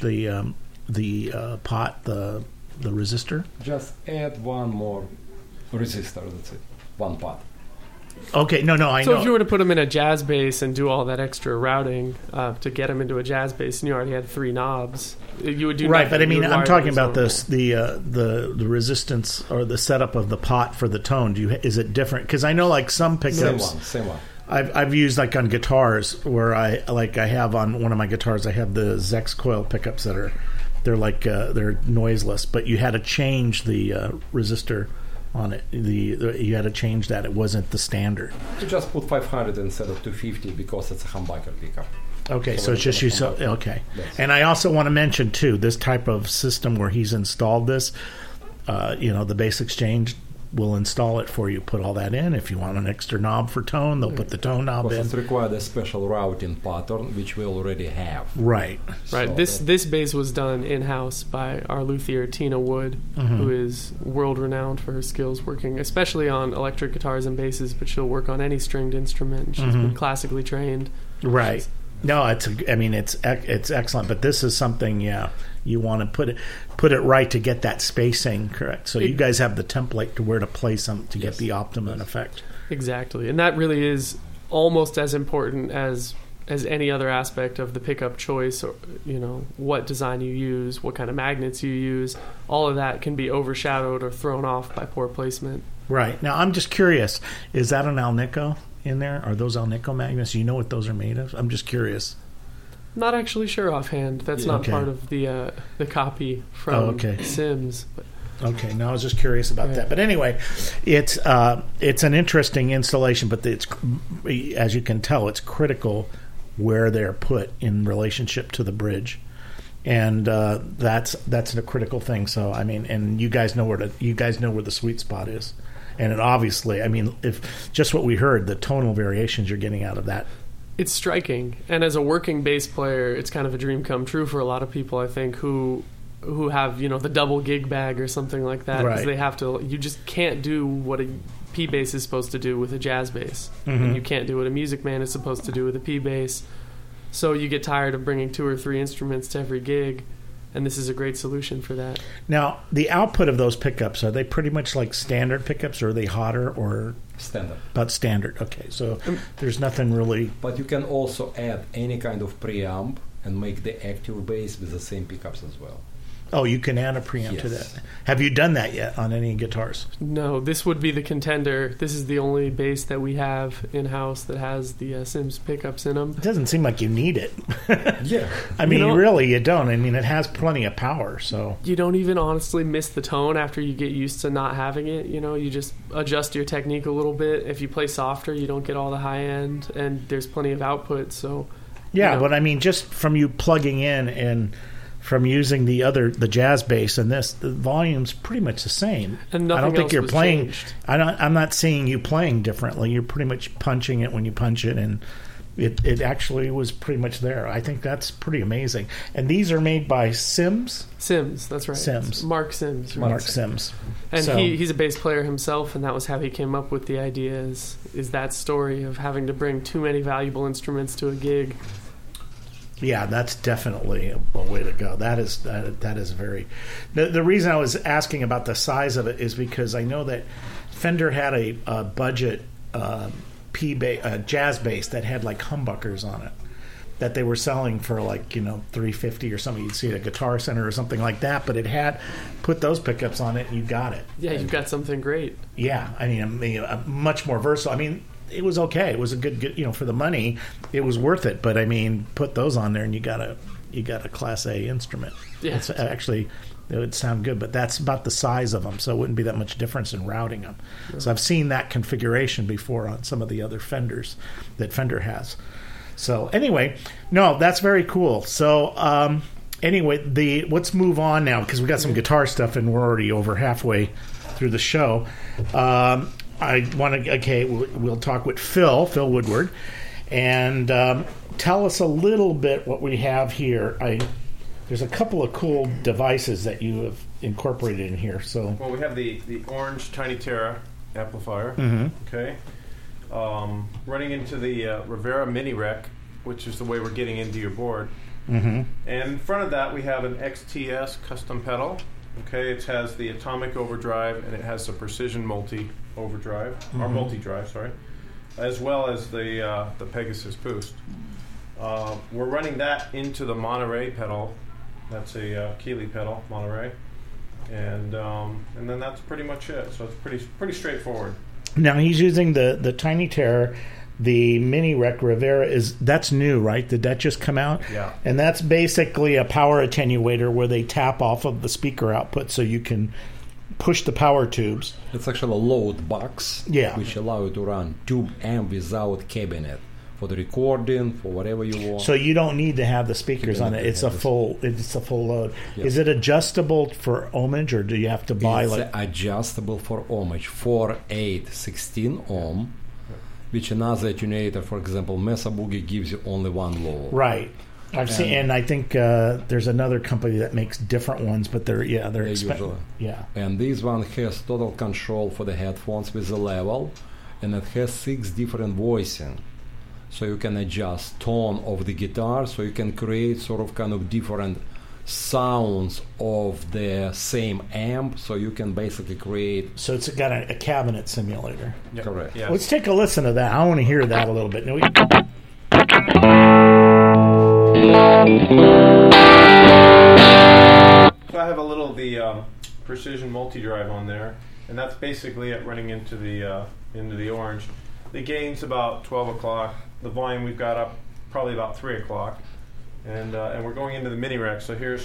Speaker 3: the pot, the resistor?
Speaker 4: Just add one more resistor. That's it. One pot.
Speaker 3: Okay, no, I
Speaker 5: So
Speaker 3: know.
Speaker 5: if you were to put them in a jazz bass and do all that extra routing to get them into a jazz bass, and you already had 3 knobs, you would do
Speaker 3: Right,
Speaker 5: nothing.
Speaker 3: but I
Speaker 5: You
Speaker 3: mean,
Speaker 5: would
Speaker 3: I'm
Speaker 5: wire
Speaker 3: talking
Speaker 5: those
Speaker 3: about
Speaker 5: over.
Speaker 3: the resistance or the setup of the pot for the tone. Is it different? Because I know like some pickups.
Speaker 4: Same one.
Speaker 3: I've used like on guitars where I have on one of my guitars I have the Zex coil pickups that they're noiseless, but you had to change the resistor on it. You had to change that. It wasn't the standard.
Speaker 4: You just put 500 instead of 250 because it's a humbucker pickup.
Speaker 3: Okay, so
Speaker 4: So
Speaker 3: it's just you. So okay, and I also want to mention too this type of system where he's installed this. The Bass Exchange will install it for you. Put all that in. If you want an extra knob for tone, they'll put the tone knob
Speaker 4: Because
Speaker 3: in.
Speaker 4: it's required a special routing pattern, which we already have.
Speaker 3: Right.
Speaker 5: Right.
Speaker 4: So
Speaker 5: This bass was done in house by our luthier Tina Wood, who is world renowned for her skills working, especially on electric guitars and basses. But she'll work on any stringed instrument. She's been classically trained.
Speaker 3: Right. No, it's excellent, but this is something. Yeah, you want to put it right to get that spacing correct. So you guys have the template to where to place them to get the optimum effect.
Speaker 5: Exactly, and that really is almost as important as any other aspect of the pickup choice, or what design you use, what kind of magnets you use. All of that can be overshadowed or thrown off by poor placement.
Speaker 3: Right. Now, I'm just curious, is that an Alnico in there? Are those Alnico magnets? Do you know what those are made of? I'm just curious.
Speaker 5: Not actually sure offhand. That's not
Speaker 3: Okay.
Speaker 5: part of the copy from Sims. But
Speaker 3: Okay, no, I was just curious about that. But anyway, it's an interesting installation, but it's, as you can tell, it's critical where they're put in relationship to the bridge. And that's a critical thing. So I mean, and you guys know where the sweet spot is, and it obviously, I mean, if just what we heard, the tonal variations you're getting out of that.
Speaker 5: it's striking. And as a working bass player, it's kind of a dream come true for a lot of people, I think, who have the double gig bag or something like that. 'Cause
Speaker 3: Right.
Speaker 5: they have to. You just can't do what a P bass is supposed to do with a jazz bass, and you can't do what a Music Man is supposed to do with a P bass. So you get tired of bringing 2 or 3 instruments to every gig, and this is a great solution for that.
Speaker 3: Now, the output of those pickups, are they pretty much like standard pickups, or are they hotter, or
Speaker 4: Standard.
Speaker 3: about standard? Okay, so there's nothing really.
Speaker 4: But you can also add any kind of preamp and make the active bass with the same pickups as well.
Speaker 3: Oh, you can add a preamp to
Speaker 4: Yes.
Speaker 3: that. Have you done that yet on any guitars?
Speaker 5: No, this would be the contender. This is the only bass that we have in-house that has the Sims pickups in them.
Speaker 3: It doesn't seem like you need it.
Speaker 4: Yeah.
Speaker 3: I mean,
Speaker 5: know-
Speaker 3: really, you don't. I mean, it has plenty of power, so.
Speaker 5: You don't even honestly miss the tone after you get used to not having it. You just adjust your technique a little bit. If you play softer, you don't get all the high end, and there's plenty of output. So,
Speaker 3: Yeah, but I mean, just from you plugging in and from using the jazz bass and this, the volume's pretty much the same.
Speaker 5: And nothing
Speaker 3: I don't think
Speaker 5: else
Speaker 3: you're
Speaker 5: was
Speaker 3: playing.
Speaker 5: changed.
Speaker 3: I'm not seeing you playing differently. You're pretty much punching it when you punch it, and it actually was pretty much there. I think that's pretty amazing. And these are made by Sims,
Speaker 5: Sims, that's right.
Speaker 3: Sims.
Speaker 5: Mark Sims. Right?
Speaker 3: Mark Sims,
Speaker 5: And
Speaker 3: So-
Speaker 5: he's a bass player himself, and that was how he came up with the idea is that story of having to bring too many valuable instruments to a gig.
Speaker 3: Yeah, that's definitely a way to go. That is very. The reason I was asking about the size of it is because I know that Fender had a budget jazz bass that had like humbuckers on it that they were selling for like $350 or something. You'd see it at Guitar Center or something like that, but it had put those pickups on it, and you got it.
Speaker 5: Yeah, you've got something great.
Speaker 3: Yeah, I mean, much more versatile. I mean, it was okay. It was a good, for the money, it was worth it. But I mean, put those on there, and you got a Class A instrument.
Speaker 5: Yeah.
Speaker 3: It's actually, it would sound good, but that's about the size of them, so it wouldn't be that much difference in routing them. Yeah. So I've seen that configuration before on some of the other Fenders that Fender has. So anyway, no, that's very cool. So anyway, let's move on now because we got some guitar stuff, and we're already over halfway through the show. I want to, we'll talk with Phil Woodward, and tell us a little bit what we have here. There's a couple of cool devices that you incorporated in here. So
Speaker 6: Well, we have the orange Tiny Terra amplifier. Okay. Running into the Rivera Mini Rec, which is the way we're getting into your board. And in front of that, we have an XTS custom pedal. Okay, it has the Atomic Overdrive and it has the Precision Multi Overdrive, or Multi-Drive, sorry, as well as the Pegasus Boost. We're running that into the Monterey pedal. That's a Keeley pedal, Monterey, and then that's pretty much it. So it's pretty straightforward.
Speaker 3: now he's using the Tiny Terror. The Mini Rec Rivera that's new, right? Did that just come out?
Speaker 6: Yeah.
Speaker 3: And that's basically a power attenuator where they tap off of the speaker output so you can push the power tubes.
Speaker 4: It's actually a load box,
Speaker 3: Yeah.
Speaker 4: which allow you to run tube amp without cabinet for the recording, for whatever you want.
Speaker 3: So you don't need to have the speakers on it. It's a full load.
Speaker 4: Yep.
Speaker 3: Is it adjustable for ohmage, or do you have to buy
Speaker 4: It's adjustable for ohmage, 4, 8, 16 ohm, which another attenuator, for example, Mesa Boogie gives you only one low.
Speaker 3: Right. I've seen, and I think there's another company that makes different ones, but they're expensive.
Speaker 4: usually.
Speaker 3: Yeah.
Speaker 4: And this one has total control for the headphones with the level, and it has 6 different voicing. So you can adjust tone of the guitar, so you can create sort of kind of different sounds of the same amp, so you can basically create...
Speaker 3: So it's got a cabinet simulator.
Speaker 6: Yep.
Speaker 4: Correct.
Speaker 6: Yeah.
Speaker 3: Let's take a listen to that. I want to hear that a little bit. Now
Speaker 6: So I have a little of the Precision Multi-Drive on there, and that's basically it running into the orange. The gain's about 12 o'clock. The volume we've got up probably about 3 o'clock. And we're going into the Mini Rec, so here's...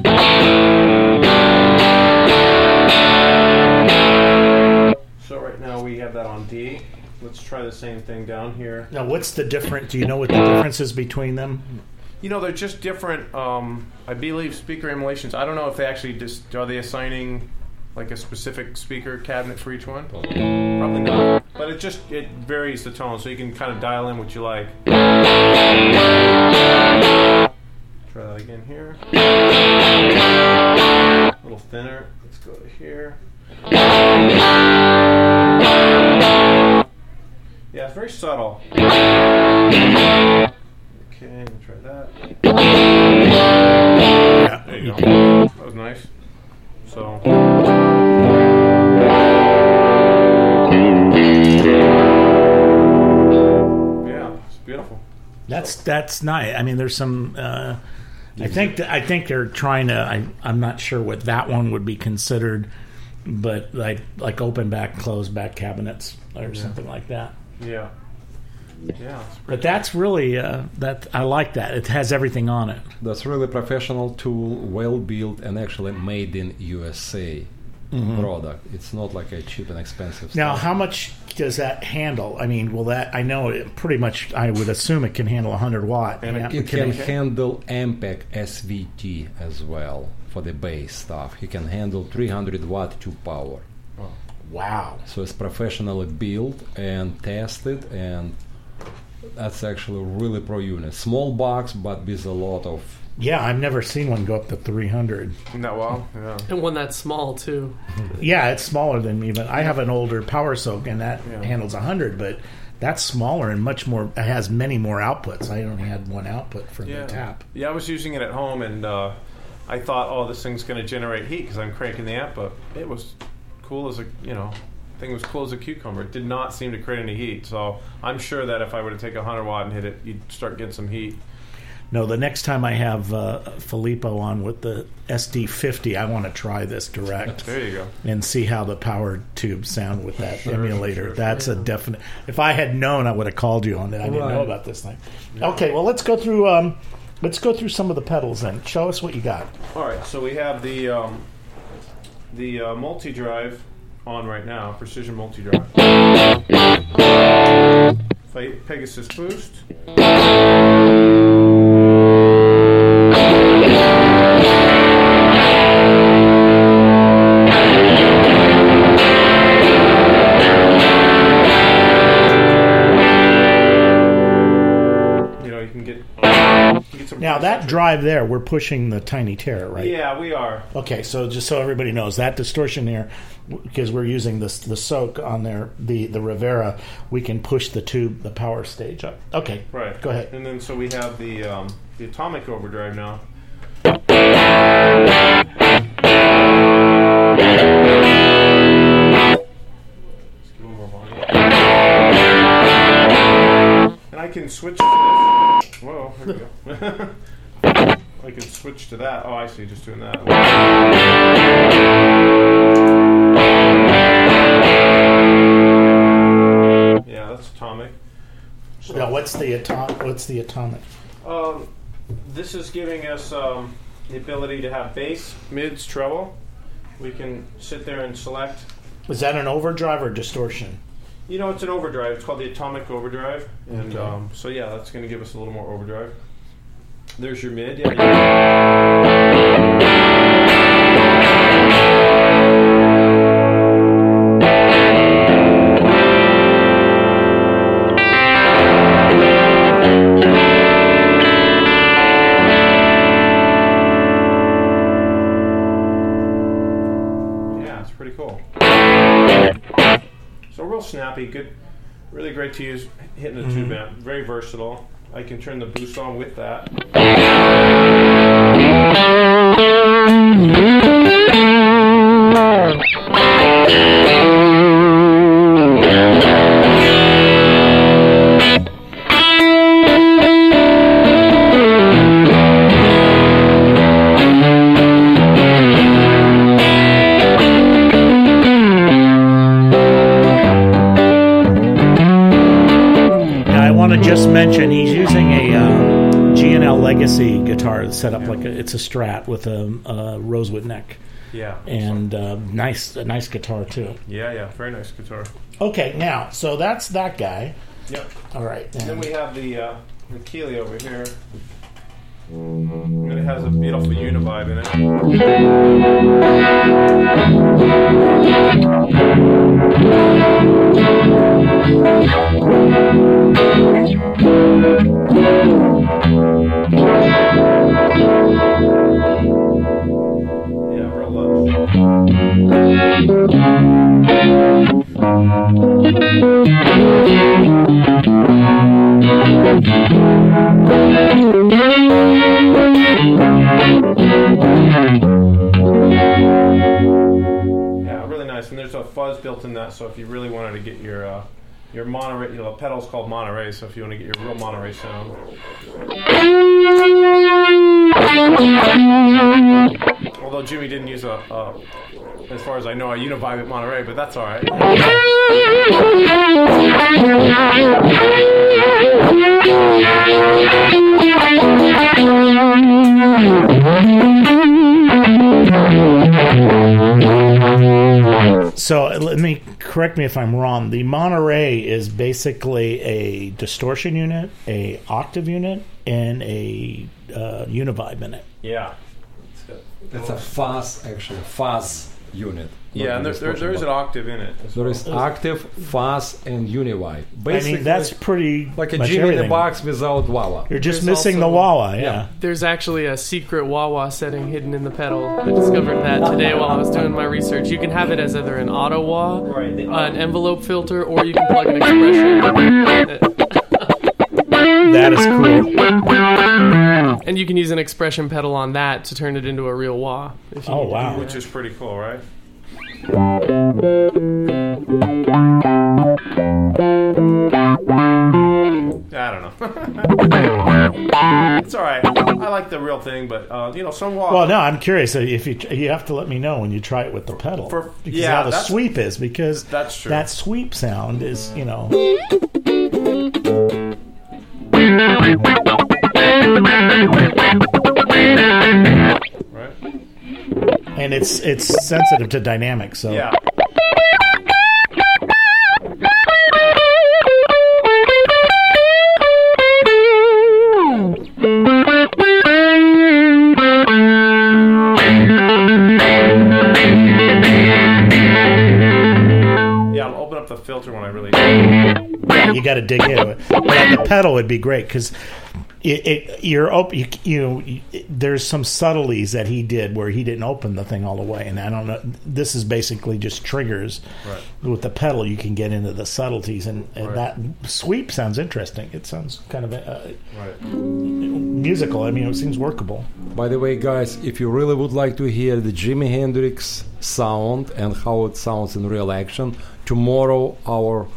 Speaker 6: So right now we have that on D. Let's try the same thing down here.
Speaker 3: Now, what's the difference? Do you know what the difference is between them?
Speaker 6: You know, they're just different, I believe, speaker emulations. I don't know if they actually are they assigning like a specific speaker cabinet for each one? Probably not. But it varies the tone, so you can kind of dial in what you like. Try that again here. A little thinner. Let's go to here. Yeah, it's very subtle. Okay, let me try that.
Speaker 3: Yeah.
Speaker 6: There you go. That was nice. So. Yeah, it's beautiful.
Speaker 3: That's nice. I mean, there's some. I think they're trying to. I'm not sure what that one would be considered, but like open back, closed back cabinets or something like that.
Speaker 6: Yeah. Yeah.
Speaker 3: But that's really that I like that. It has everything on it.
Speaker 4: That's really professional tool, well built, and actually made in USA product. It's not like a cheap and expensive
Speaker 3: Now,
Speaker 4: stuff.
Speaker 3: how much does that handle? I mean, I know it pretty much. I would assume it can handle 100 watt.
Speaker 6: And
Speaker 4: It can handle Ampeg SVT as well for the bass stuff. He can handle 300 watt to power.
Speaker 3: Wow.
Speaker 4: So it's professionally built and tested, and that's actually really pro unit. Small box, but with a lot of...
Speaker 3: Yeah, I've never seen one go up to 300.
Speaker 6: Isn't that well? Yeah.
Speaker 5: And one that's small too.
Speaker 3: Yeah, it's smaller than me, but I have an older Power Soak, and that
Speaker 6: Yeah.
Speaker 3: handles 100, but that's smaller and much more. It has many more outputs. I only had one output for the tap.
Speaker 6: Yeah, I was using it at home, and I thought, oh, this thing's going to generate heat because I'm cranking the amp up. It was cool as thing was cool as a cucumber. It did not seem to create any heat. So I'm sure that if I were to take a 100 watt and hit it, you'd start getting some heat.
Speaker 3: No, the next time I have Filippo on with the SD50, I want to try this direct
Speaker 6: There you go.
Speaker 3: and see how the power tubes sound with that emulator.
Speaker 6: sure.
Speaker 3: That's a definite. If I had known, I would have called you on it. I didn't know
Speaker 4: Right.
Speaker 3: about this thing. Okay, well let's go through. Let's go through some of the pedals then. Show us what you got.
Speaker 6: All right, so we have the multi-drive on right now, Precision Multi-Drive. Pegasus Boost. You can get some
Speaker 3: Now, Now that drive there, we're pushing the Tiny Terror, right?
Speaker 6: Yeah, we are.
Speaker 3: Okay, so just so everybody knows, that distortion there, because we're using the soak on there, the Rivera, we can push the power stage up. Okay,
Speaker 6: Right.
Speaker 3: Go ahead.
Speaker 6: And then so we have the atomic overdrive now. And I can switch to this. Whoa, there we go. I can switch to that. Oh, I see, just doing that. Yeah, that's atomic.
Speaker 3: Now, what's the atomic?
Speaker 6: This is giving us the ability to have bass, mids, treble. We can sit there and select.
Speaker 3: Is that an overdrive or distortion?
Speaker 6: You know, it's an overdrive. It's called the atomic overdrive. And so, yeah, that's going to give us a little more overdrive. There's your mid. Yeah, it's pretty cool. So real snappy, good, really great to use hitting the tube amp. Very versatile. I can turn the boost on with that.
Speaker 3: Just mention he's using a G&L Legacy guitar set up like it's a Strat with a rosewood neck.
Speaker 6: Yeah.
Speaker 3: And a nice guitar too.
Speaker 6: Yeah, very nice guitar.
Speaker 3: Okay, now so that's that guy.
Speaker 6: Yep.
Speaker 3: All right.
Speaker 6: And then we have the Keeley over here. And it has a beautiful Univibe in Yeah, real Yeah, really nice. And there's a fuzz built in that, so if you really wanted to get your Monterey, the pedal's called Monterey, so if you want to get your real Monterey sound. Although Jimmy didn't use as far as I know, a Univibe at Monterey, but that's all right.
Speaker 3: So correct me if I'm wrong. The Monterey is basically a distortion unit, a octave unit, and a Univibe in it.
Speaker 6: Yeah.
Speaker 4: It's a fuzz unit.
Speaker 6: Yeah, and there is an octave in it.
Speaker 4: There is octave, fuzz, and Univibe. Basically,
Speaker 3: that's pretty
Speaker 4: like a
Speaker 3: much
Speaker 4: genie in
Speaker 3: everything.
Speaker 4: the box without wah-wah.
Speaker 3: You're just
Speaker 5: There's
Speaker 3: missing the
Speaker 5: also-
Speaker 3: wah-wah, yeah.
Speaker 5: There's actually a secret wah-wah setting hidden in the pedal. I discovered that today while I was doing my research. You can have it as either an auto wah, an envelope filter, or you can plug an expression.
Speaker 3: That is cool.
Speaker 5: And you can use an expression pedal on that to turn it into a real wah. If you
Speaker 3: Oh,
Speaker 5: need to
Speaker 3: wow.
Speaker 5: do
Speaker 6: Which
Speaker 5: that.
Speaker 6: is pretty cool, right? I don't know. It's all right. I like the real thing, but some wah.
Speaker 3: Well, no, I'm curious. If you have to let me know when you try it with the pedal, because
Speaker 6: yeah,
Speaker 3: how the
Speaker 6: that's-
Speaker 3: sweep is, because
Speaker 6: that's true.
Speaker 3: that sweep sound is,
Speaker 6: Right?
Speaker 3: and it's sensitive to dynamics. So
Speaker 6: Yeah. Yeah, I'll open up the filter when I really.
Speaker 3: you got to dig into it. But the pedal would be great because there's some subtleties that he did where he didn't open the thing all the way, and I don't know. This is basically just triggers.
Speaker 6: Right.
Speaker 3: With the pedal, you can get into the subtleties, and
Speaker 6: Right.
Speaker 3: that sweep sounds interesting. It sounds kind of
Speaker 6: Right.
Speaker 3: musical. I mean, it seems workable.
Speaker 4: By the way, guys, if you really would like to hear the Jimi Hendrix sound and how it sounds in real action, tomorrow our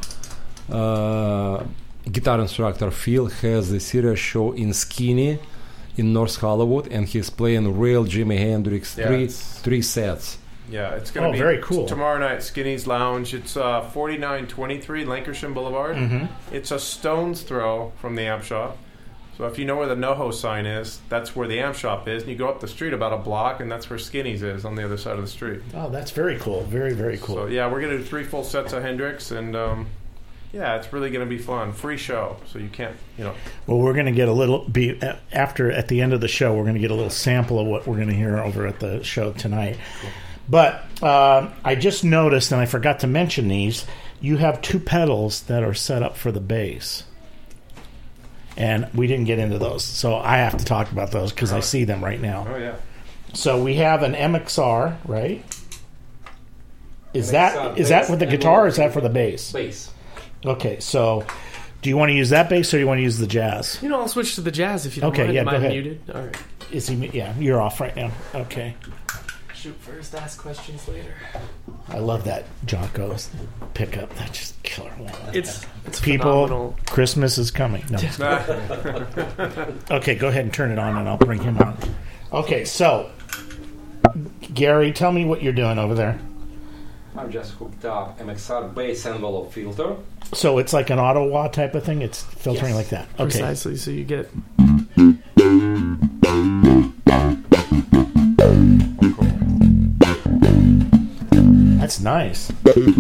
Speaker 4: guitar instructor Phil has a serious show in Skinny in North Hollywood, and he's playing real Jimi Hendrix
Speaker 6: Yeah,
Speaker 4: three sets.
Speaker 6: Yeah, it's going to be
Speaker 3: very cool.
Speaker 6: tomorrow night. Skinny's Lounge. It's 4923 Lancashire Boulevard.
Speaker 3: Mm-hmm.
Speaker 6: It's a stone's throw from the amp shop. So if you know where the NoHo sign is, that's where the amp shop is. And you go up the street about a block, and that's where Skinny's is on the other side of the street.
Speaker 3: Oh, that's very cool. Very, very cool.
Speaker 6: So yeah, we're going to do 3 full sets of Hendrix, and yeah, it's really going to be fun. Free show, so you can't,
Speaker 3: Well, we're going to get at the end of the show, we're going to get a little sample of what we're going to hear over at the show tonight. Cool. But I just noticed, and I forgot to mention these, you have 2 pedals that are set up for the bass. And we didn't get into those, so I have to talk about those because I see them right now.
Speaker 6: Oh, yeah.
Speaker 3: So we have an MXR, right? Is
Speaker 4: MXR
Speaker 3: that for the guitar or is that for the bass?
Speaker 4: Bass.
Speaker 3: Okay, so do you want to use that bass or do you want to use the jazz?
Speaker 5: I'll switch to the jazz if you don't
Speaker 3: Okay,
Speaker 5: mind.
Speaker 3: yeah,
Speaker 5: Am
Speaker 3: go
Speaker 5: I
Speaker 3: ahead.
Speaker 5: muted? All right.
Speaker 3: Is he? Yeah, you're off right now. Okay.
Speaker 5: Shoot first, ask questions later.
Speaker 3: I love that Jocko pickup. That's just killer.
Speaker 5: It's
Speaker 3: People,
Speaker 5: phenomenal.
Speaker 3: Christmas is coming. No. Okay, go ahead and turn it on and I'll bring him on. Okay, so, Gary, tell me what you're doing over there.
Speaker 4: I've just hooked up MXR bass envelope filter.
Speaker 3: So it's like an auto wah type of thing? It's filtering like that. Okay.
Speaker 5: Precisely, so you get...
Speaker 3: That's nice.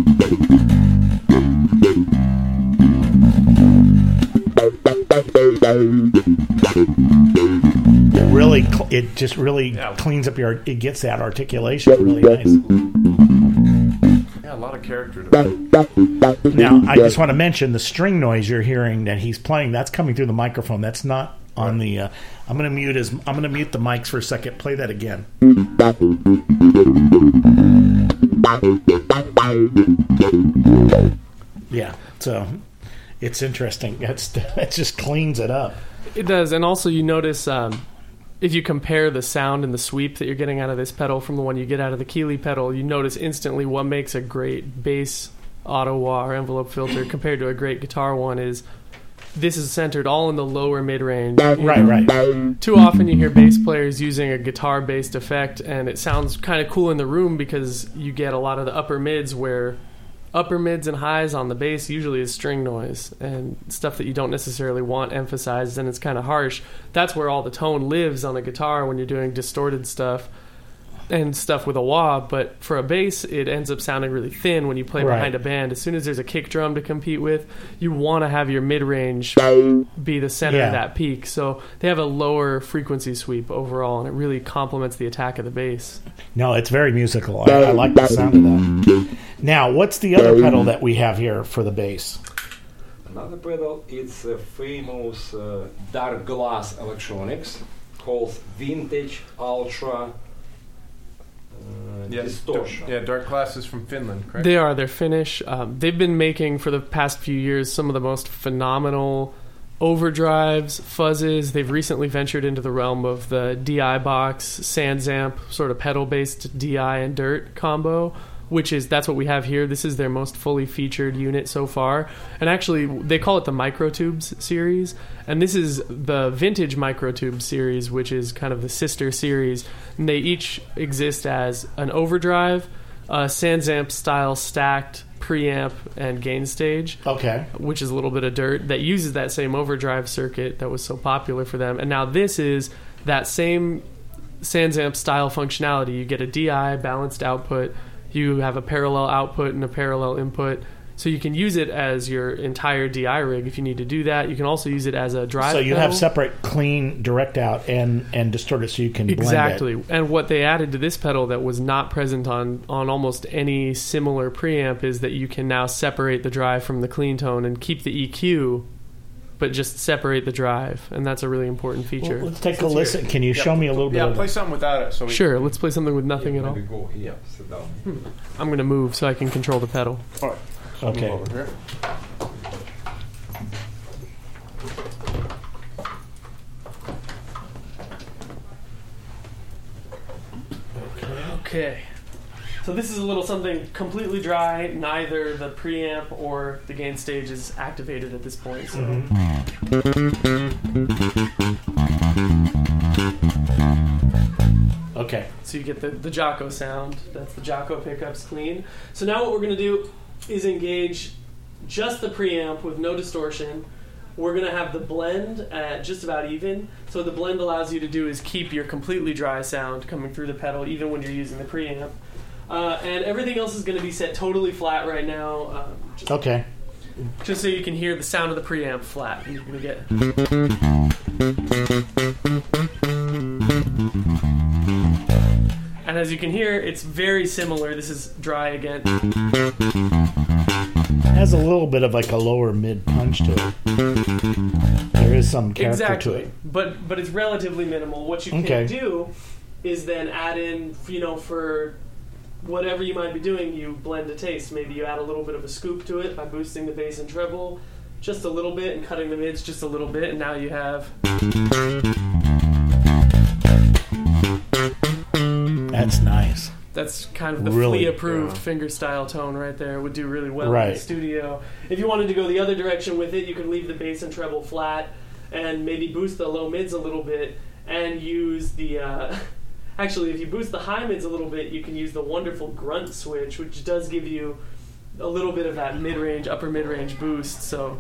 Speaker 3: It just really cleans up it gets that articulation really nice.
Speaker 6: Yeah, a lot of character to it.
Speaker 3: Now, I just want to mention the string noise you're hearing that he's playing, that's coming through the microphone. That's not on the I'm going to mute the mics for a second. Play that again. Yeah. So it's interesting. It just cleans it up.
Speaker 5: It does, and also you notice if you compare the sound and the sweep that you're getting out of this pedal from the one you get out of the Keeley pedal, you notice instantly what makes a great bass auto wah or envelope filter compared to a great guitar one is this is centered all in the lower mid-range.
Speaker 3: Right.
Speaker 5: Too often you hear bass players using a guitar-based effect, and it sounds kind of cool in the room because you get a lot of the upper mids where upper mids and highs on the bass usually is string noise and stuff that you don't necessarily want emphasized, and it's kind of harsh. That's where all the tone lives on a guitar when you're doing distorted stuff and stuff with a wah, but for a bass it ends up sounding really thin when you play behind a band. As soon as there's a kick drum to compete with, you want to have your mid-range be the center of that peak, so they have a lower frequency sweep overall, and it really complements the attack of the bass.
Speaker 3: No, it's very musical. I like the sound of that. Now, what's the other pedal that we have here for the bass?
Speaker 4: Another pedal, it's a famous dark glass electronics called Vintage Ultra Distortion.
Speaker 6: Dark Glass is from Finland, correct?
Speaker 5: They're Finnish. They've been making for the past few years some of the most phenomenal overdrives, fuzzes. They've recently ventured into the realm of the DI box, SansAmp, sort of pedal-based DI and dirt combo, that's what we have here. This is their most fully featured unit so far. And actually, they call it the Microtubes series. And this is the vintage Microtube series, which is kind of the sister series. And they each exist as an overdrive, SansAmp style stacked preamp and gain stage.
Speaker 3: Okay.
Speaker 5: Which is a little bit of dirt that uses that same overdrive circuit that was so popular for them. And now this is that same SansAmp style functionality. You get a DI balanced output. You have a parallel output and a parallel input. So you can use it as your entire DI rig if you need to do that. You can also use it as a drive
Speaker 3: So you
Speaker 5: pedal.
Speaker 3: have separate clean direct out and distorted so you can blend it.
Speaker 5: Exactly. And what they added to this pedal that was not present on almost any similar preamp is that you can now separate the drive from the clean tone and keep the EQ but just separate the drive, and that's a really important feature.
Speaker 3: Well, let's take a listen. Can you show me a little bit?
Speaker 6: Yeah, play something without it. So we
Speaker 5: Sure, let's play something with nothing at all.
Speaker 4: Maybe go here, sit down.
Speaker 5: I'm going to move so I can control the pedal.
Speaker 6: All right.
Speaker 3: Okay.
Speaker 6: Move over here.
Speaker 5: Okay. So this is a little something completely dry. Neither the preamp or the gain stage is activated at this point. So.
Speaker 3: Okay.
Speaker 5: So you get the Jocko sound. That's the Jocko pickups clean. So now what we're going to do is engage just the preamp with no distortion. We're going to have the blend at just about even. So what the blend allows you to do is keep your completely dry sound coming through the pedal even when you're using the preamp. And everything else is going to be set totally flat right now.
Speaker 3: Okay.
Speaker 5: Just so you can hear the sound of the preamp flat. And you're going to get... And as you can hear, it's very similar. This is dry again.
Speaker 3: It has a little bit of like a lower mid punch to it. There is some character to it.
Speaker 5: But it's relatively minimal. What you can do is then add in, for whatever you might be doing, you blend a taste. Maybe you add a little bit of a scoop to it by boosting the bass and treble just a little bit and cutting the mids just a little bit, and now you have...
Speaker 3: That's nice.
Speaker 5: That's kind of the
Speaker 3: really,
Speaker 5: Flea-approved finger-style tone right there. It would do really well
Speaker 3: right
Speaker 5: in the studio. If you wanted to go the other direction with it, you could leave the bass and treble flat and maybe boost the low mids a little bit and use the... Actually, if you boost the high mids a little bit, you can use the wonderful grunt switch, which does give you a little bit of that mid-range, upper mid-range boost. So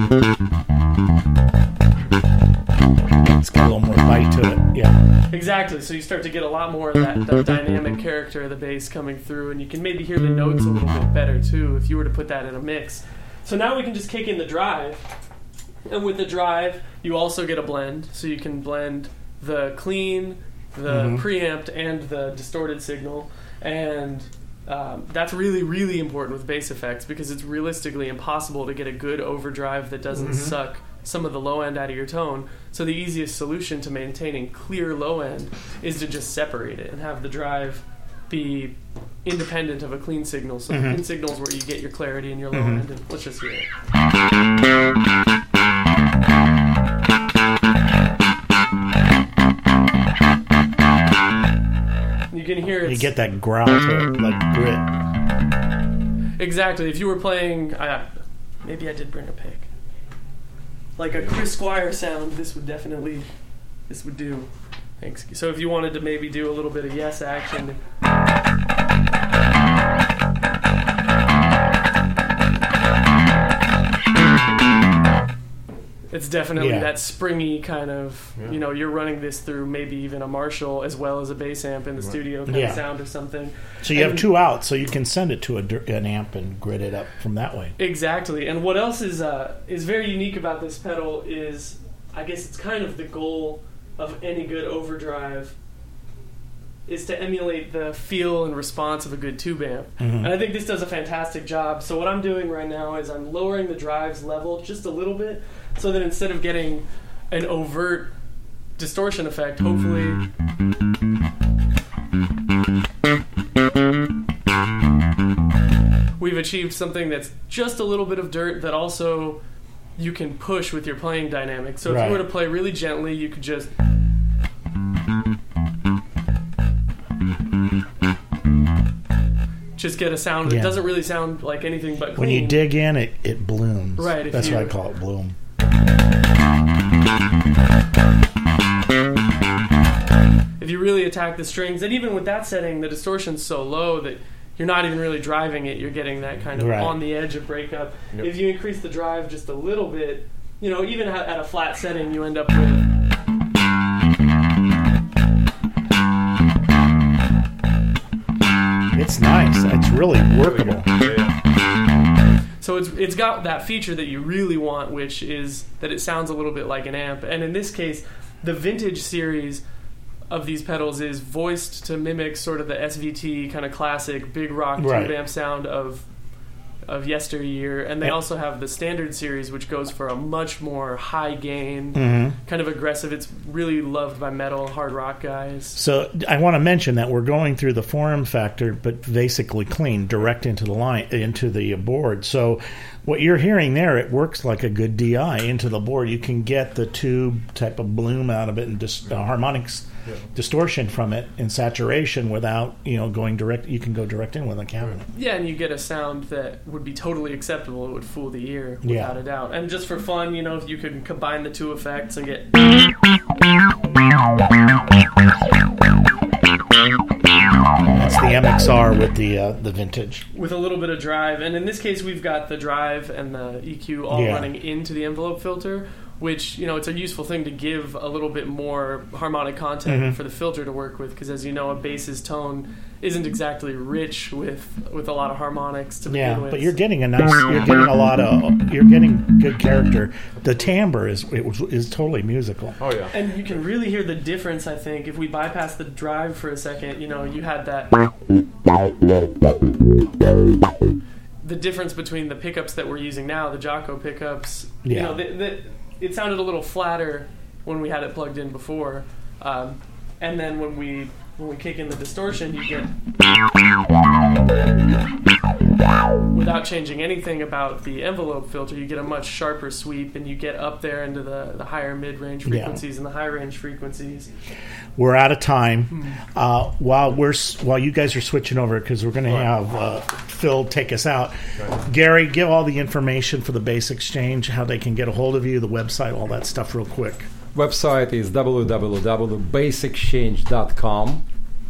Speaker 3: it's got a little more bite to it. Yeah.
Speaker 5: Exactly. So you start to get a lot more of that dynamic character of the bass coming through, and you can maybe hear the notes a little bit better too if you were to put that in a mix. So now we can just kick in the drive, and with the drive, you also get a blend. So you can blend the clean, the preamped, and the distorted signal, and that's really, really important with bass effects because it's realistically impossible to get a good overdrive that doesn't suck some of the low end out of your tone. So the easiest solution to maintaining clear low end is to just separate it and have the drive be independent of a clean signal. So the clean signal is where you get your clarity and your low end. And let's just hear it. You can hear it.
Speaker 3: You get that growl to it, like grit.
Speaker 5: Exactly. If you were playing, maybe I did bring a pick. Like a Chris Squire sound, this would do. Thanks. So if you wanted to maybe do a little bit of yes action. It's definitely that springy kind of, you're running this through maybe even a Marshall as well as a bass amp in the studio kind of sound or something.
Speaker 3: So you have two outs, so you can send it to an amp and grit it up from that way.
Speaker 5: Exactly. And what else is very unique about this pedal is, I guess it's kind of the goal of any good overdrive, is to emulate the feel and response of a good tube amp. And I think this does a fantastic job. So what I'm doing right now is I'm lowering the drive's level just a little bit, so that instead of getting an overt distortion effect, hopefully we've achieved something that's just a little bit of dirt that also you can push with your playing dynamic. So if you were to play really gently, you could just get a sound that doesn't really sound like anything but clean.
Speaker 3: When you dig in, it blooms.
Speaker 5: Right.
Speaker 3: That's why I call it bloom.
Speaker 5: If you really attack the strings, and even with that setting, the distortion's so low that you're not even really driving it. You're getting that kind of on the edge of breakup. Yep. If you increase the drive just a little bit, even at a flat setting, you end up with...
Speaker 3: It's nice. It's really workable.
Speaker 5: So it's got that feature that you really want, which is that it sounds a little bit like an amp. And in this case, the vintage series of these pedals is voiced to mimic sort of the SVT kind of classic big rock tube amp sound of of yesteryear, and they also have the standard series, which goes for a much more high gain, kind of aggressive. It's really loved by metal, hard rock guys.
Speaker 3: So I want to mention that we're going through the form factor, but basically clean, direct into the line, into the board. So what you're hearing there, it works like a good DI into the board. You can get the tube type of bloom out of it and harmonics distortion from it in saturation without going direct. You can go direct in with a cabinet.
Speaker 5: Yeah, and you get a sound that would be totally acceptable. It would fool the ear without a doubt. And just for fun, if you could combine the two effects and get
Speaker 3: that's the MXR with the vintage
Speaker 5: with a little bit of drive. And in this case, we've got the drive and the EQ all running into the envelope filter, which, it's a useful thing to give a little bit more harmonic content for the filter to work with, because as you know, a bass's tone isn't exactly rich with a lot of harmonics to begin with.
Speaker 3: But you're getting you're getting good character. The timbre is totally musical.
Speaker 6: Oh yeah.
Speaker 5: And you can really hear the difference, I think, if we bypass the drive for a second. You had that the difference between the pickups that we're using now, the Jaco pickups. It sounded a little flatter when we had it plugged in before, and then when we kick in the distortion, you get, without changing anything about the envelope filter, you get a much sharper sweep, and you get up there into the higher mid-range frequencies and the high-range frequencies.
Speaker 3: We're out of time. While you guys are switching over, because we're going to have Phil take us out. Right. Gary, give all the information for the Bass Exchange, how they can get a hold of you, the website, all that stuff real quick.
Speaker 4: Website is www.bassexchange.com.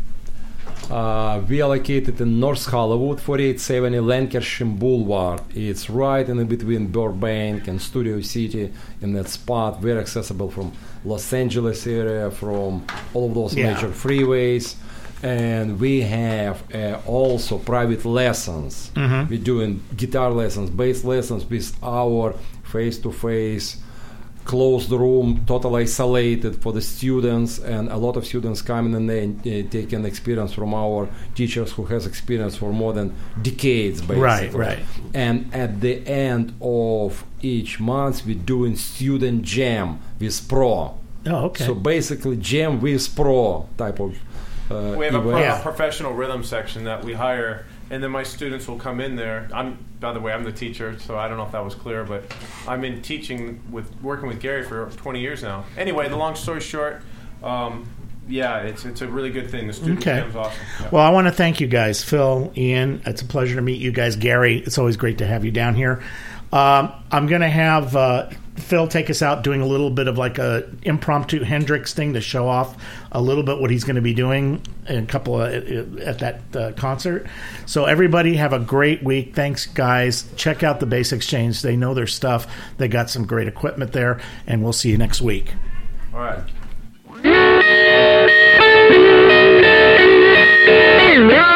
Speaker 4: We are located in North Hollywood, 4870 Lancashire Boulevard. It's right in between Burbank and Studio City, in that spot, very accessible from Los Angeles area, from all of those major freeways. And we have also private lessons. We're doing guitar lessons, bass lessons with our face-to-face closed room, totally isolated for the students, and a lot of students coming and they take an experience from our teachers who has experience for more than decades, basically.
Speaker 3: Right.
Speaker 4: And at the end of each month, we're doing student jam with pro.
Speaker 3: Oh, okay.
Speaker 4: So basically, jam with pro type of.
Speaker 6: We have a professional rhythm section that we hire. And then my students will come in there. By the way, I'm the teacher, so I don't know if that was clear, but I'm in teaching working with Gary for 20 years now. Anyway, the long story short, it's a really good thing. The student jam's awesome. Yeah.
Speaker 3: Well, I want to thank you guys, Phil, Ian. It's a pleasure to meet you guys. Gary, it's always great to have you down here. I'm going to have Phil take us out doing a little bit of like a impromptu Hendrix thing to show off a little bit what he's going to be doing at that concert. So everybody have a great week. Thanks, guys. Check out the Bass Exchange. They know their stuff. They got some great equipment there, and we'll see you next week.
Speaker 6: All right.